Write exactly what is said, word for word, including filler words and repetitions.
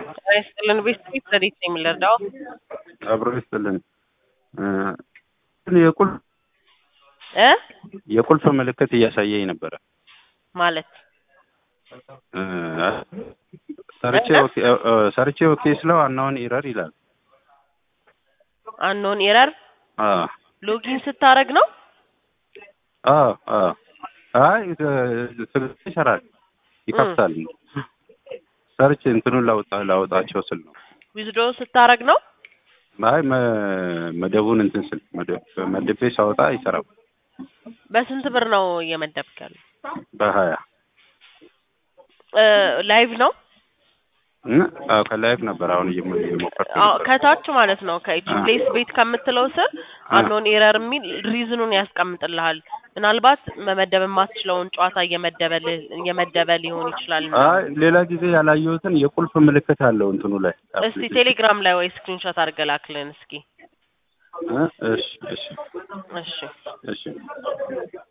ይስጥልን ቤት ስትሪት ነው የሚለርዳው አብሮ ይስጥልን የቁልፍ እ የቁልፍ ምልክት እያሳየኝ ነበር ማለት ሰርቼ ኦኬ ሰርቼ ኦኬ ስለው አናውን ኢረር ይላል አናውን ኢረር አ ሎጊን ስታረግ ነው አ አ አይ ይሰራል ይከፍታል ሰርች እንትኑን ላውጣ ላውጣቸው ስል ነው ዊዝድሮ ስታረግ ነው አይ መደቡን እንትን ስል መደብ መደቤ ሳወጣ ይሰራል በስንት ብር ነው እየመደብከው በሀያ እ ላይቭ ነው አዎ ከላይቭ ነበር አሁን እየሞከርኩ አዎ ከታች ማለት ነው ከኤች ፕሌስ ቤት ከምትለው ስር አኖን ኤረር ሚል ሪዝኑን ያስቀምጥልሃል ምናልባት መመደብ የማትችለውን ጨዋታ እየመደበልህ እየመደበ ሊሆን ይችላል አይ ሌላ ጊዜ ያላየሁትን የቁልፍ ምልክት አለው እንትኑ ላይ እስቲ ቴሌግራም ላይ ወይ ስክሪንሾት አድርገህ ላክልን እስኪ እሺ እሺ እሺ እሺ